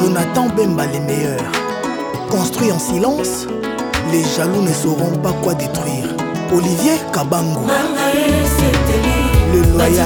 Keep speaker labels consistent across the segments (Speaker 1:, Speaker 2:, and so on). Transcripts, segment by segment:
Speaker 1: Jonathan Bemba les meilleurs. Construit en silence, les jaloux ne sauront pas quoi détruire. Olivier Kabango, le loyal.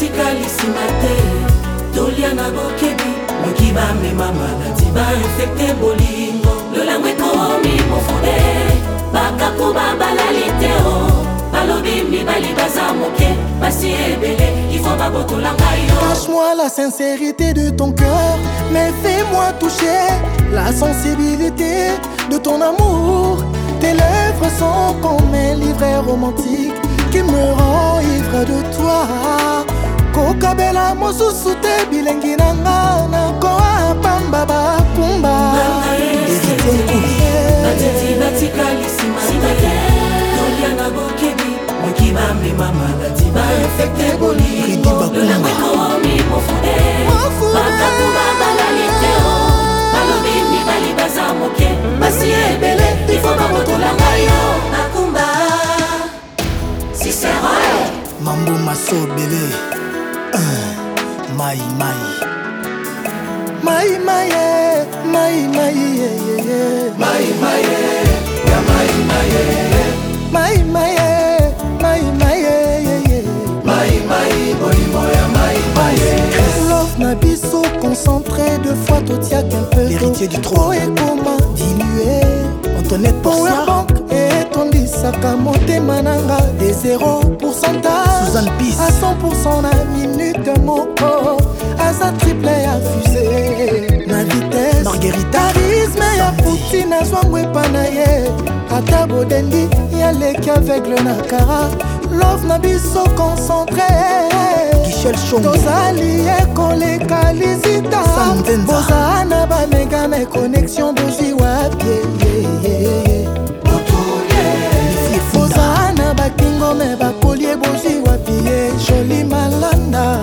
Speaker 1: Cache-moi la sincérité de ton cœur, mais fais-moi toucher la sensibilité de ton amour. Tes lèvres sont comme un livret romantique qui me rend ivre de toi. Kokabela mosusu te bilengi nanga na koa pamba bakumba. Mambo maso belé, mai mai, mai mai, mai mai, mai mai, ya mai mai, mai mai, mai mai, mai mai, bolimo ya mai mai. Love na biso concentré, deux fois tout y'a qu'un peu. L'héritier du trône et comment diluer Antoinette Porcia et ton disaka monté mananga des 0% Suzanne Peace à 100% la minute moko asa triple à fusée na vitesse Marguerita charisme ya puti na zwangwe panaye ata bodendi ya leki aveugle na kara. Love na biso concentré Michel Chongo tozali ekoleka lizita bozana ba mega me connexion bozi wapie bozana ba kingo me ba kolie bozi wapie joli malanda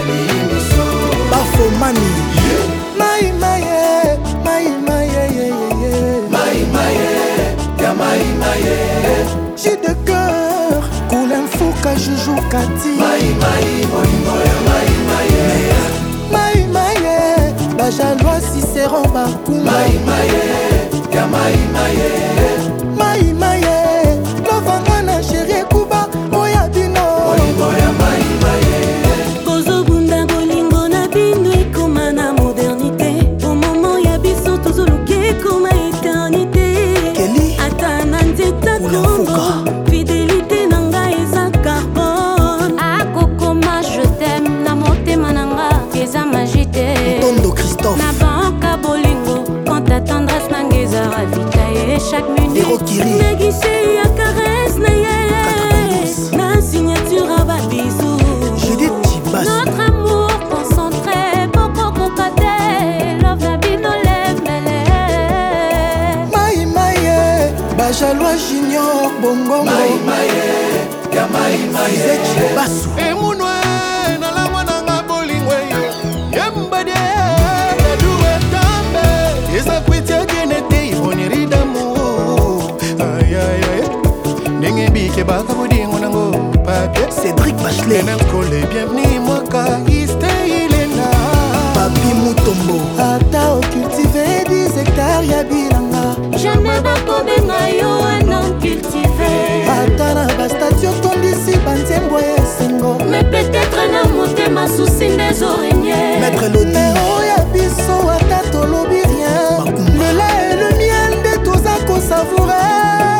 Speaker 1: bafo mani mai mai mai mai mai mai ya mai mai j'ai de cœur coule un fou ka joujou kati mai mai bolingo ya mai mai mai mai ba jalois Cicéron bakumba mai mai ya mai mai mai mai lovanga na chérie kuba oya bino bolingo ya mai mai
Speaker 2: kozobunda bolingo na bino ekoma na modernité au moment ya biso tozoluka ekoma éternité ata na nzeta kongo fidélité na ngai eza carbone akokoma je t'aime na motema na nga eza magie te
Speaker 1: Tondo Christophe
Speaker 2: na banka bolingo quand ta tendresse na nga eza ravitaye chaque minute na guichet ya caresse na ye na signature à babisou
Speaker 1: Judith Chibas
Speaker 2: notre amour concentré poko kokate love na bino lembele
Speaker 1: mai mai ba jalois junior bongo mai mai ya mai mai Chibasu
Speaker 3: emunwe na la mwana nga bolingwe yembade duwe tambe esa kwitia genete oniri d'amour ay ay ay nenge bike baka budingo nango papier
Speaker 1: Cédric Bachelet
Speaker 3: Nenkole bienvenue mwaka isteilena
Speaker 1: Papi Mutombo ata ocultivé 10 hectares ya bilanga
Speaker 2: jamais bakobenga yo un homme cultivé
Speaker 1: ata na bastatio tondisi banzembo esengo
Speaker 2: mais peut-être na motema susi des oraignées
Speaker 1: Maître Lodi
Speaker 4: oya biso ata tolobi rien le lait et le miel de toza kosavourer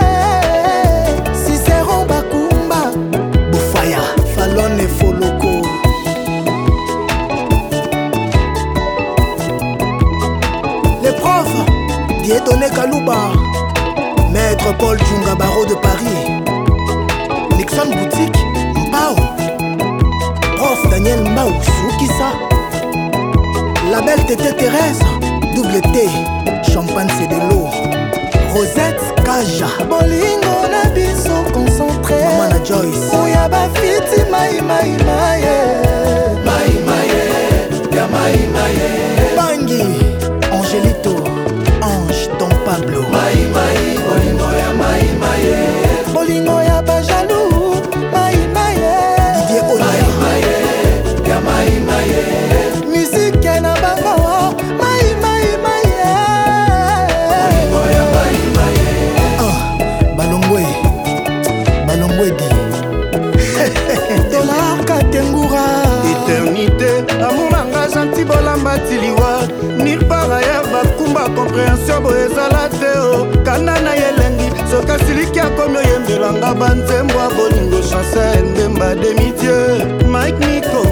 Speaker 4: Cicéron bakumba
Speaker 1: Bofaya Fallon et Foloko les profs Dieudonné Kalouba Maître Paul Djunga Barreau de Paris Nixon Boutique Mbao Prof Daniel Mbao Soukissa Label Tété Thérèse Double T Champagne c'est de l'eau Rosette Kaja
Speaker 4: bolingo na biso concentré
Speaker 1: Mama Joyce
Speaker 4: oya bafiti mai mai mai
Speaker 3: mai mai ya mai mai
Speaker 1: Bangi Angelito Ange Don Pablo
Speaker 3: mai mai bolingo ya mai mai
Speaker 4: bolingo ya bajalou mai mai
Speaker 1: Didier Olia
Speaker 3: ya mai mai
Speaker 4: musique na bango mai mai
Speaker 3: bo ezala te o kanda na yelengi soka siliki akomi oyembelanga banzembo abolingo chanse ndemba demitieu Mike Nico